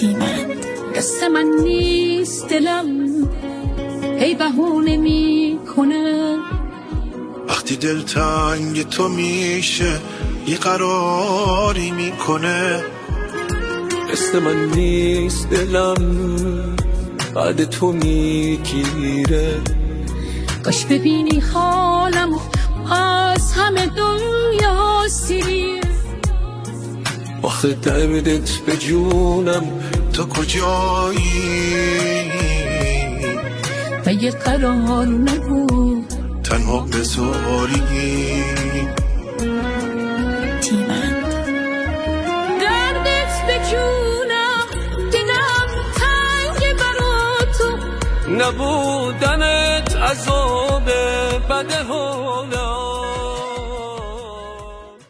تیمند قصه من نیست دلم هی بهونه میکنه، وقتی دل تنگ تو میشه یه قراری میکنه. قصه من نیست دلم بعد تو میگیره، کاش ببینی حالم از همه دنیا سیریه. آخه دردت به جونم تو کجایی و یه قرار نبود تنها بذاری. تیمند دردت به جونم دلم تنگ برا تو، نبودنت عذاب بده حالم.